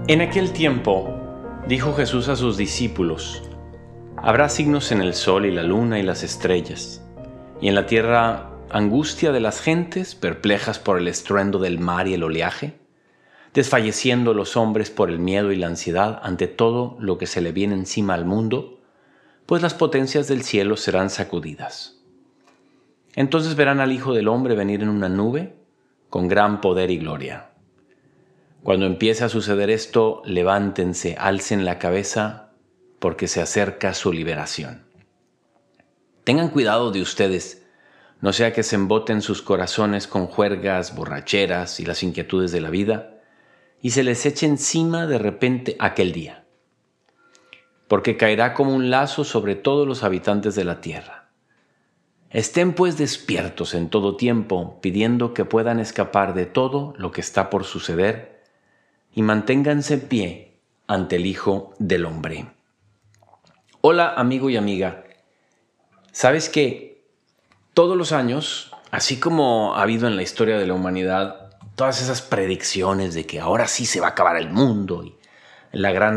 En aquel tiempo, dijo Jesús a sus discípulos: habrá signos en el sol y la luna y las estrellas, y en la tierra angustia de las gentes, perplejas por el estruendo del mar y el oleaje, desfalleciendo los hombres por el miedo y la ansiedad ante todo lo que se le viene encima al mundo, pues las potencias del cielo serán sacudidas. Entonces verán al Hijo del Hombre venir en una nube con gran poder y gloria. Cuando empiece a suceder esto, levántense, alcen la cabeza, porque se acerca su liberación. Tengan cuidado de ustedes, no sea que se emboten sus corazones con juergas, borracheras y las inquietudes de la vida, y se les eche encima de repente aquel día. Porque caerá como un lazo sobre todos los habitantes de la tierra. Estén pues despiertos en todo tiempo, pidiendo que puedan escapar de todo lo que está por suceder, y manténganse en pie ante el Hijo del Hombre. Hola, amigo y amiga. ¿Sabes que todos los años, así como ha habido en la historia de la humanidad, todas esas predicciones de que ahora sí se va a acabar el mundo y el gran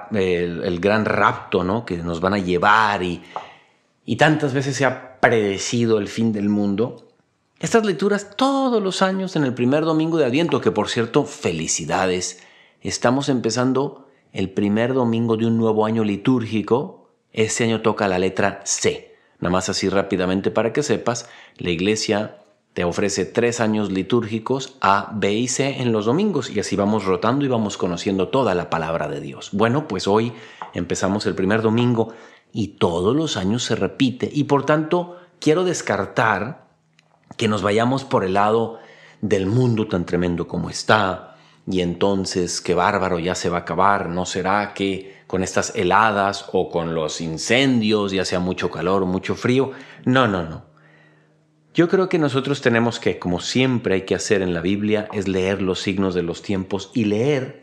rapto, ¿no?, que nos van a llevar y tantas veces se ha predecido el fin del mundo? Estas lecturas todos los años en el primer domingo de Adviento, que por cierto, felicidades. Estamos empezando el primer domingo de un nuevo año litúrgico. Este año toca la letra C. Nada más así rápidamente para que sepas, la iglesia te ofrece 3 años litúrgicos A, B y C en los domingos, y así vamos rotando y vamos conociendo toda la palabra de Dios. Bueno, pues hoy empezamos el primer domingo y todos los años se repite, y por tanto quiero descartar que nos vayamos por el lado del mundo tan tremendo como está, y entonces qué bárbaro, ya se va a acabar. ¿No será que con estas heladas o con los incendios, ya sea mucho calor o mucho frío? No. Yo creo que nosotros tenemos que, como siempre hay que hacer en la Biblia, es leer los signos de los tiempos y leer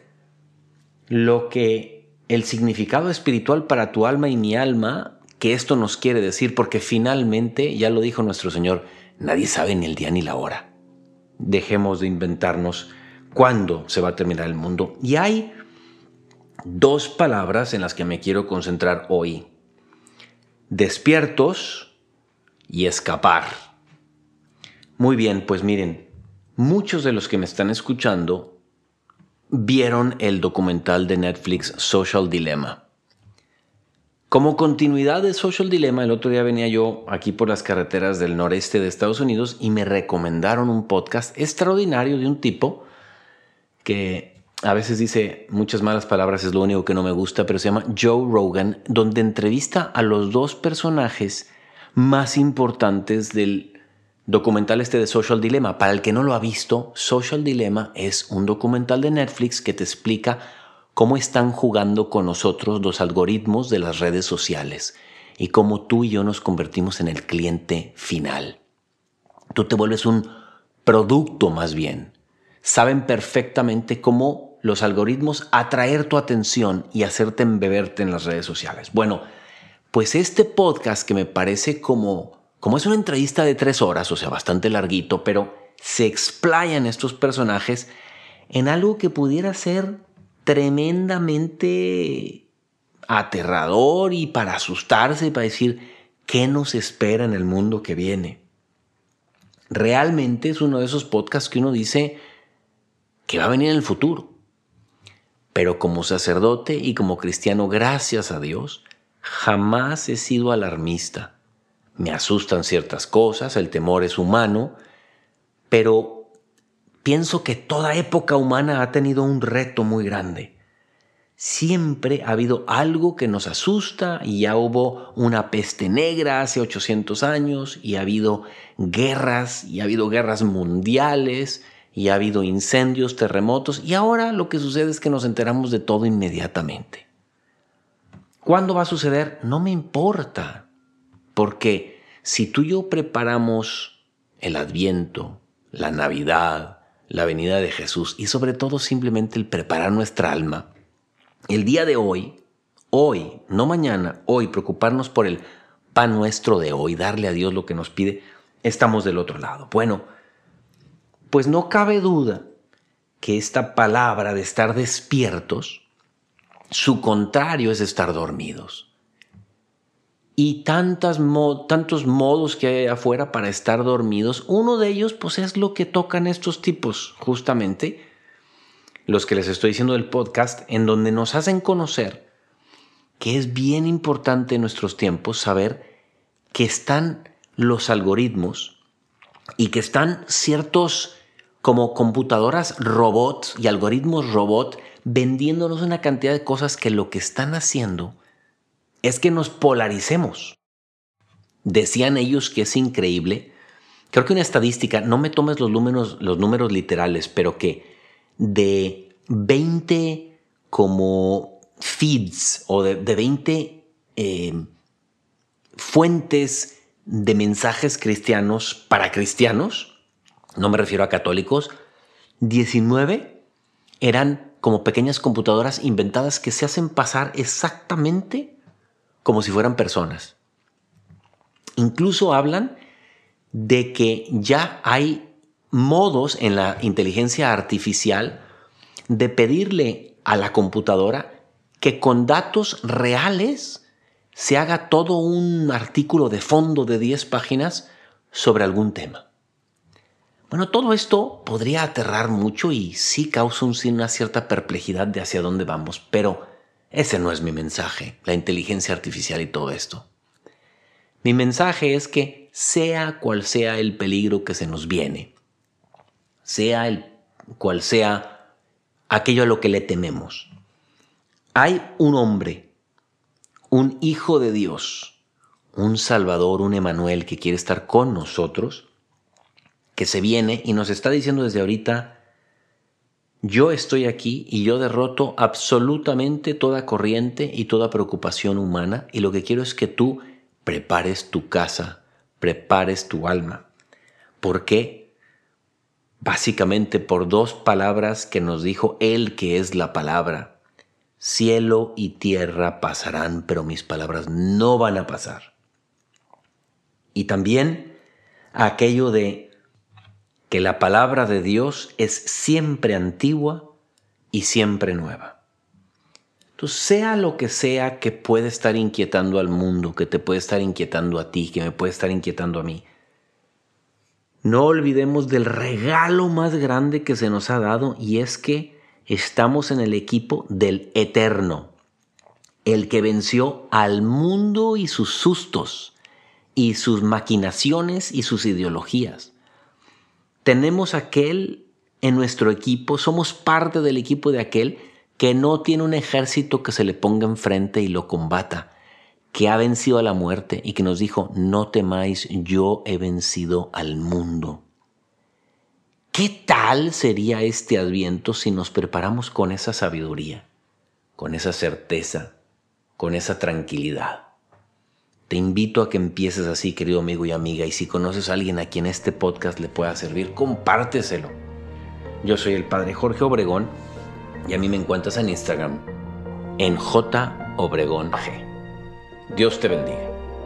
lo que el significado espiritual para tu alma y mi alma, que esto nos quiere decir, porque finalmente, ya lo dijo nuestro Señor, nadie sabe ni el día ni la hora. Dejemos de inventarnos cuándo se va a terminar el mundo. Y hay 2 palabras en las que me quiero concentrar hoy: despiertos y escapar. Muy bien, pues miren, muchos de los que me están escuchando vieron el documental de Netflix Social Dilemma. Como continuidad de Social Dilemma, el otro día venía yo aquí por las carreteras del noreste de Estados Unidos y me recomendaron un podcast extraordinario de un tipo que a veces dice muchas malas palabras, es lo único que no me gusta, pero se llama Joe Rogan, donde entrevista a los 2 personajes más importantes del documental de Social Dilemma. Para el que no lo ha visto, Social Dilemma es un documental de Netflix que te explica cómo están jugando con nosotros los algoritmos de las redes sociales y cómo tú y yo nos convertimos en el cliente final. Tú te vuelves un producto más bien. Saben perfectamente cómo los algoritmos atraer tu atención y hacerte embeberte en las redes sociales. Bueno, pues este podcast, que me parece como es una entrevista de 3 horas, o sea, bastante larguito, pero se explayan estos personajes en algo que pudiera ser tremendamente aterrador y para asustarse y para decir qué nos espera en el mundo que viene. Realmente es uno de esos podcasts que uno dice que va a venir en el futuro. Pero como sacerdote y como cristiano, gracias a Dios, jamás he sido alarmista. Me asustan ciertas cosas, el temor es humano, pero pienso que toda época humana ha tenido un reto muy grande. Siempre ha habido algo que nos asusta, y ya hubo una peste negra hace 800 años, y ha habido guerras mundiales, y ha habido incendios, terremotos, y ahora lo que sucede es que nos enteramos de todo inmediatamente. ¿Cuándo va a suceder? No me importa, porque si tú y yo preparamos el Adviento, la Navidad, la venida de Jesús y sobre todo simplemente el preparar nuestra alma, el día de hoy, no mañana, hoy, preocuparnos por el pan nuestro de hoy, darle a Dios lo que nos pide, estamos del otro lado. Bueno, pues no cabe duda que esta palabra de estar despiertos, su contrario es estar dormidos. Y tantos modos que hay afuera para estar dormidos, uno de ellos pues es lo que tocan estos tipos, justamente los que les estoy diciendo del podcast, en donde nos hacen conocer que es bien importante en nuestros tiempos saber que están los algoritmos y que están ciertos como computadoras robots y algoritmos robot vendiéndonos una cantidad de cosas que lo que están haciendo es que nos polaricemos. Decían ellos que es increíble. Creo que una estadística, no me tomes los números literales, pero que de 20 como feeds o de 20 fuentes de mensajes cristianos para cristianos, no me refiero a católicos, 19 eran como pequeñas computadoras inventadas que se hacen pasar exactamente como si fueran personas. Incluso hablan de que ya hay modos en la inteligencia artificial de pedirle a la computadora que con datos reales se haga todo un artículo de fondo de 10 páginas sobre algún tema. Bueno, todo esto podría aterrar mucho y sí causa una cierta perplejidad de hacia dónde vamos, pero ese no es mi mensaje, la inteligencia artificial y todo esto. Mi mensaje es que sea cual sea el peligro que se nos viene, cual sea aquello a lo que le tememos, hay un hombre, un hijo de Dios, un Salvador, un Emanuel que quiere estar con nosotros, que se viene y nos está diciendo desde ahorita: yo estoy aquí y yo derroto absolutamente toda corriente y toda preocupación humana, y lo que quiero es que tú prepares tu casa, prepares tu alma. ¿Por qué? Básicamente por 2 palabras que nos dijo Él, que es la palabra. Cielo y tierra pasarán, pero mis palabras no van a pasar. Y también aquello de que la palabra de Dios es siempre antigua y siempre nueva. Entonces, sea lo que sea que puede estar inquietando al mundo, que te puede estar inquietando a ti, que me puede estar inquietando a mí, no olvidemos del regalo más grande que se nos ha dado, y es que estamos en el equipo del Eterno, el que venció al mundo y sus sustos, y sus maquinaciones y sus ideologías. Tenemos aquel en nuestro equipo, somos parte del equipo de aquel que no tiene un ejército que se le ponga enfrente y lo combata, que ha vencido a la muerte y que nos dijo: no temáis, yo he vencido al mundo. ¿Qué tal sería este Adviento si nos preparamos con esa sabiduría, con esa certeza, con esa tranquilidad? Te invito a que empieces así, querido amigo y amiga, y si conoces a alguien a quien este podcast le pueda servir, compárteselo. Yo soy el Padre Jorge Obregón y a mí me encuentras en Instagram en JObregónG. Dios te bendiga.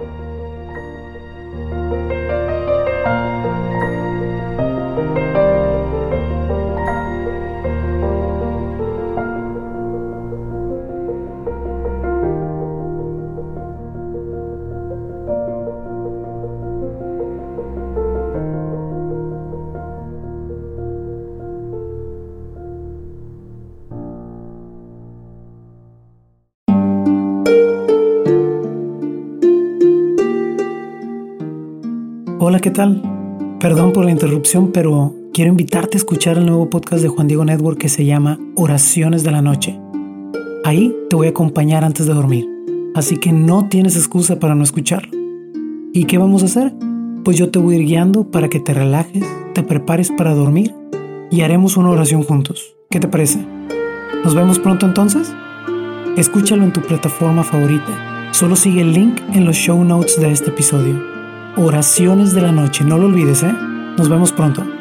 Hola, ¿qué tal? Perdón por la interrupción, pero quiero invitarte a escuchar el nuevo podcast de Juan Diego Network que se llama Oraciones de la Noche. Ahí te voy a acompañar antes de dormir, así que no tienes excusa para no escucharlo. ¿Y qué vamos a hacer? Pues yo te voy a ir guiando para que te relajes, te prepares para dormir y haremos una oración juntos. ¿Qué te parece? ¿Nos vemos pronto entonces? Escúchalo en tu plataforma favorita. Solo sigue el link en los show notes de este episodio. Oraciones de la Noche, no lo olvides, ¿eh? Nos vemos pronto.